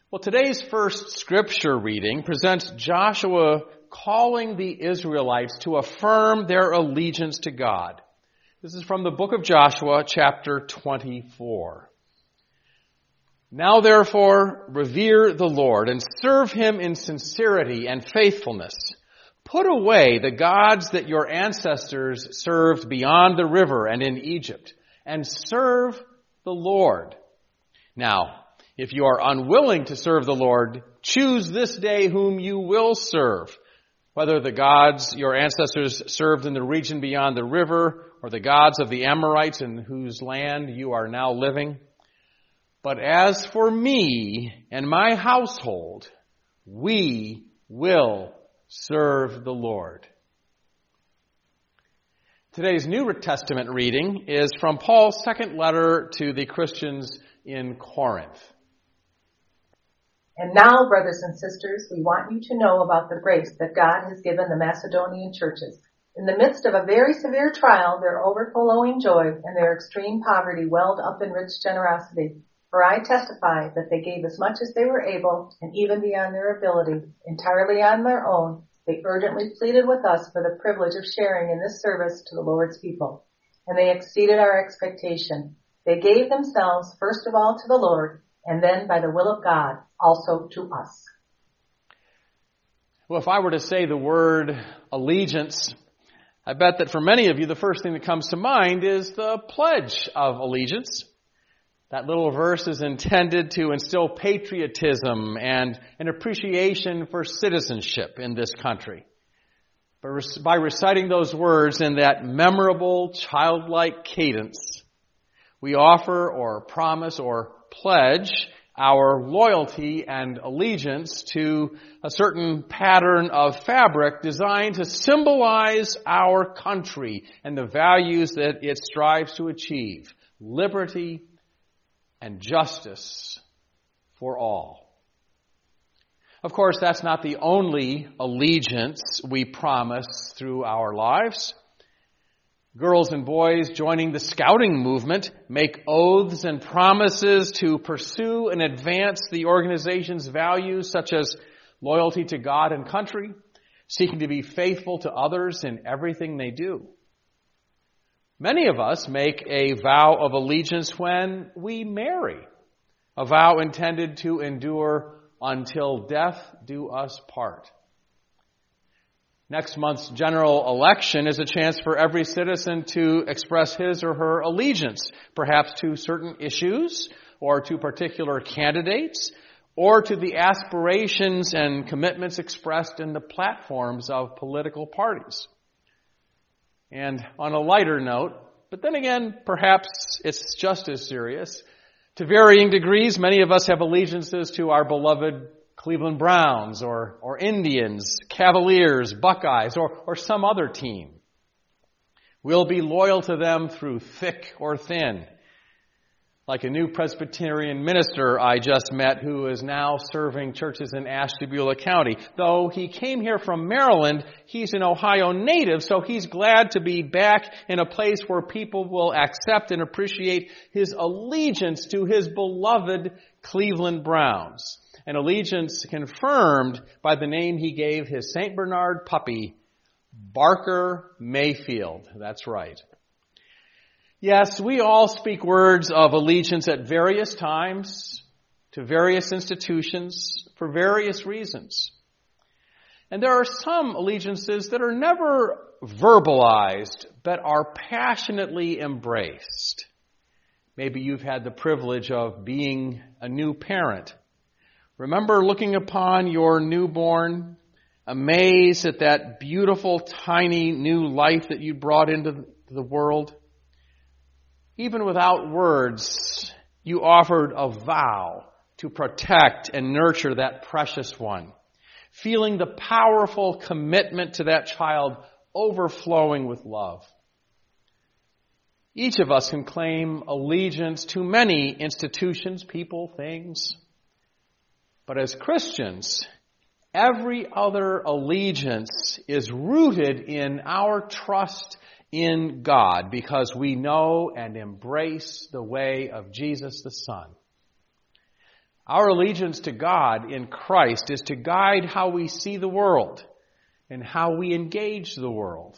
Well, today's first scripture reading presents Joshua calling the Israelites to affirm their allegiance to God. This is from the book of Joshua, chapter 24. Now therefore, revere the Lord and serve him in sincerity and faithfulness. Put away the gods that your ancestors served beyond the river and in Egypt, and serve the Lord. Now, if you are unwilling to serve the Lord, choose this day whom you will serve, whether the gods your ancestors served in the region beyond the river, or the gods of the Amorites in whose land you are now living. But as for me and my household, we will serve the Lord. Today's New Testament reading is from Paul's second letter to the Christians in Corinth. And now, brothers and sisters, we want you to know about the grace that God has given the Macedonian churches. In the midst of a very severe trial, their overflowing joy and their extreme poverty welled up in rich generosity. For I testify that they gave as much as they were able, and even beyond their ability, entirely on their own. They urgently pleaded with us for the privilege of sharing in this service to the Lord's people. And they exceeded our expectation. They gave themselves first of all to the Lord, and then by the will of God, also to us. Well, if I were to say the word allegiance, I bet that for many of you, the first thing that comes to mind is the Pledge of Allegiance. That little verse is intended to instill patriotism and an appreciation for citizenship in this country. But by reciting those words in that memorable, childlike cadence, we offer or promise or pledge our loyalty and allegiance to a certain pattern of fabric designed to symbolize our country and the values that it strives to achieve: liberty and justice for all. Of course, that's not the only allegiance we promise through our lives. Girls and boys joining the scouting movement make oaths and promises to pursue and advance the organization's values, such as loyalty to God and country, seeking to be faithful to others in everything they do. Many of us make a vow of allegiance when we marry, a vow intended to endure until death do us part. Next month's general election is a chance for every citizen to express his or her allegiance, perhaps to certain issues, or to particular candidates, or to the aspirations and commitments expressed in the platforms of political parties. And on a lighter note, but then again, perhaps it's just as serious, to varying degrees, many of us have allegiances to our beloved Cleveland Browns or Indians, Cavaliers, Buckeyes, or some other team. We'll be loyal to them through thick or thin. Like a new Presbyterian minister I just met who is now serving churches in Ashtabula County. Though he came here from Maryland, he's an Ohio native, so he's glad to be back in a place where people will accept and appreciate his allegiance to his beloved Cleveland Browns. An allegiance confirmed by the name he gave his St. Bernard puppy, Barker Mayfield. That's right. Yes, we all speak words of allegiance at various times, to various institutions, for various reasons. And there are some allegiances that are never verbalized, but are passionately embraced. Maybe you've had the privilege of being a new parent. Remember looking upon your newborn, amazed at that beautiful, tiny new life that you brought into the world? Even without words, you offered a vow to protect and nurture that precious one, feeling the powerful commitment to that child overflowing with love. Each of us can claim allegiance to many institutions, people, things. But as Christians, every other allegiance is rooted in our trust in God because we know and embrace the way of Jesus the Son. Our allegiance to God in Christ is to guide how we see the world and how we engage the world.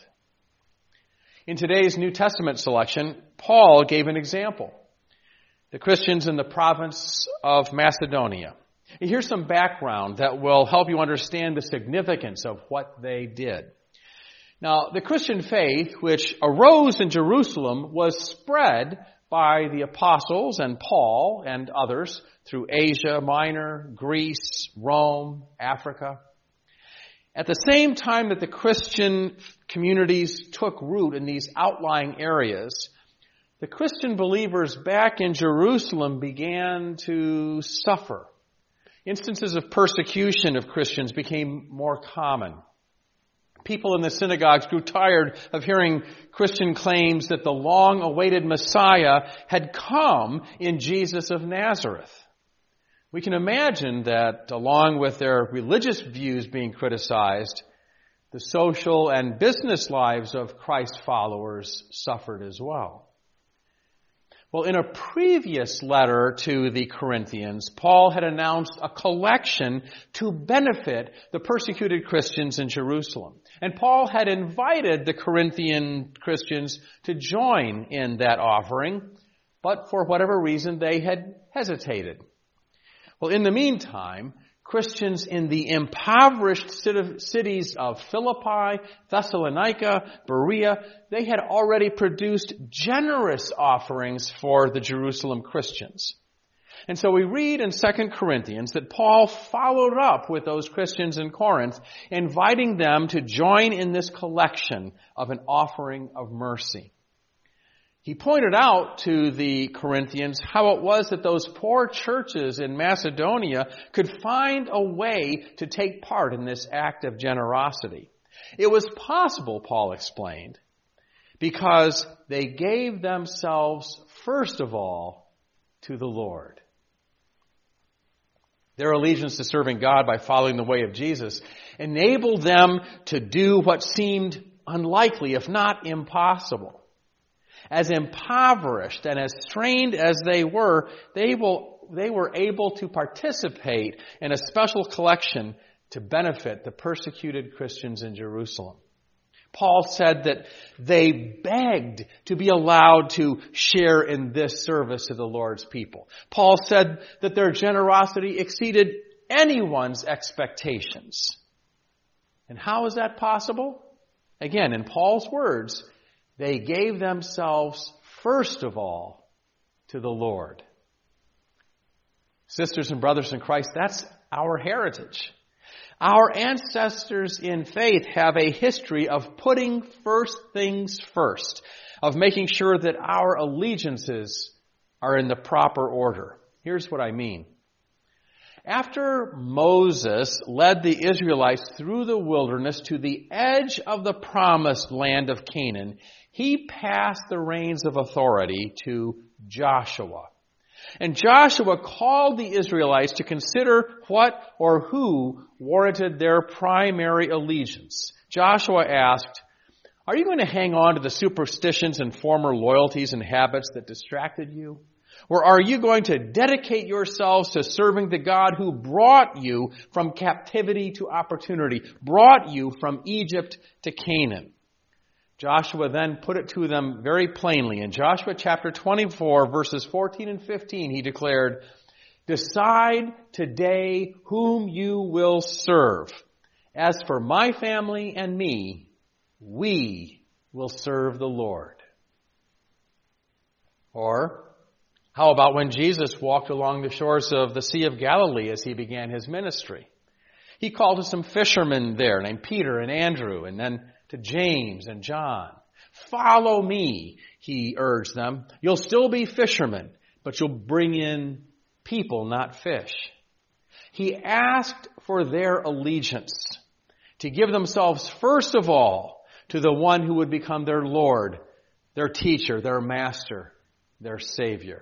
In today's New Testament selection, Paul gave an example. The Christians in the province of Macedonia. Here's some background that will help you understand the significance of what they did. Now, the Christian faith, which arose in Jerusalem, was spread by the apostles and Paul and others through Asia Minor, Greece, Rome, Africa. At the same time that the Christian communities took root in these outlying areas, the Christian believers back in Jerusalem began to suffer. Instances of persecution of Christians became more common. People in the synagogues grew tired of hearing Christian claims that the long-awaited Messiah had come in Jesus of Nazareth. We can imagine that along with their religious views being criticized, the social and business lives of Christ followers suffered as well. Well, in a previous letter to the Corinthians, Paul had announced a collection to benefit the persecuted Christians in Jerusalem. And Paul had invited the Corinthian Christians to join in that offering, but for whatever reason they had hesitated. Well, in the meantime, Christians in the impoverished cities of Philippi, Thessalonica, Berea, they had already produced generous offerings for the Jerusalem Christians. And so we read in 2 Corinthians that Paul followed up with those Christians in Corinth, inviting them to join in this collection of an offering of mercy. He pointed out to the Corinthians how it was that those poor churches in Macedonia could find a way to take part in this act of generosity. It was possible, Paul explained, because they gave themselves, first of all, to the Lord. Their allegiance to serving God by following the way of Jesus enabled them to do what seemed unlikely, if not impossible. As impoverished and as strained as they were able to participate in a special collection to benefit the persecuted Christians in Jerusalem. Paul said that they begged to be allowed to share in this service to the Lord's people. Paul said that their generosity exceeded anyone's expectations. And how is that possible? Again, in Paul's words, they gave themselves, first of all, to the Lord. Sisters and brothers in Christ, that's our heritage. Our ancestors in faith have a history of putting first things first, of making sure that our allegiances are in the proper order. Here's what I mean. After Moses led the Israelites through the wilderness to the edge of the promised land of Canaan, he passed the reins of authority to Joshua. And Joshua called the Israelites to consider what or who warranted their primary allegiance. Joshua asked, "Are you going to hang on to the superstitions and former loyalties and habits that distracted you? Or are you going to dedicate yourselves to serving the God who brought you from captivity to opportunity, brought you from Egypt to Canaan?" Joshua then put it to them very plainly. In Joshua chapter 24, verses 14 and 15, he declared, "Decide today whom you will serve. As for my family and me, we will serve the Lord." Or, how about when Jesus walked along the shores of the Sea of Galilee as he began his ministry? He called to some fishermen there named Peter and Andrew, and then to James and John. "Follow me," he urged them. "You'll still be fishermen, but you'll bring in people, not fish." He asked for their allegiance, to give themselves first of all to the one who would become their Lord, their teacher, their master, their Savior.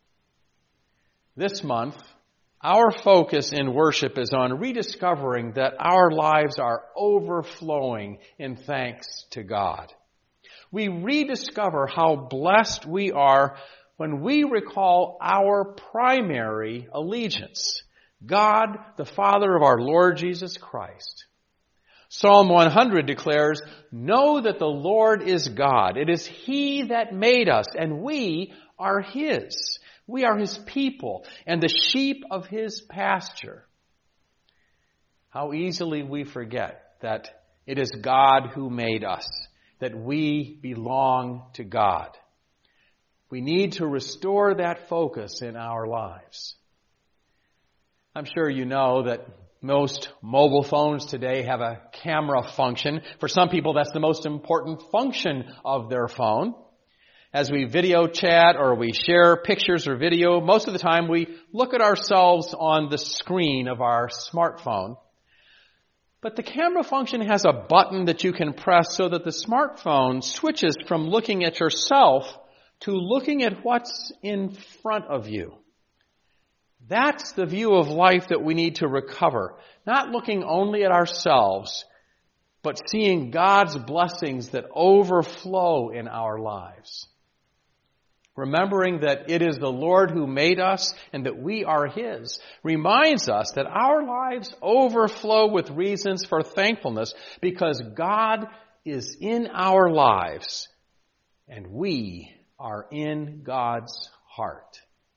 This month, our focus in worship is on rediscovering that our lives are overflowing in thanks to God. We rediscover how blessed we are when we recall our primary allegiance, God, the Father of our Lord Jesus Christ. Psalm 100 declares, "Know that the Lord is God. It is He that made us, and we are His. We are His people and the sheep of His pasture." How easily we forget that it is God who made us, that we belong to God. We need to restore that focus in our lives. I'm sure you know that most mobile phones today have a camera function. For some people, that's the most important function of their phone. As we video chat or we share pictures or video, most of the time we look at ourselves on the screen of our smartphone. But the camera function has a button that you can press so that the smartphone switches from looking at yourself to looking at what's in front of you. That's the view of life that we need to recover. Not looking only at ourselves, but seeing God's blessings that overflow in our lives. Remembering that it is the Lord who made us and that we are His reminds us that our lives overflow with reasons for thankfulness because God is in our lives and we are in God's heart.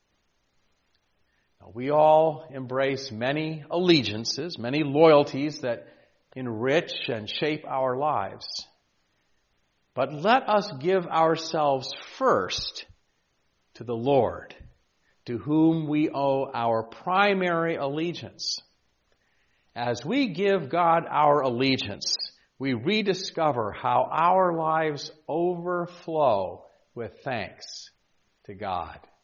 We all embrace many allegiances, many loyalties that enrich and shape our lives. But let us give ourselves first to the Lord, to whom we owe our primary allegiance. As we give God our allegiance, we rediscover how our lives overflow with thanks to God.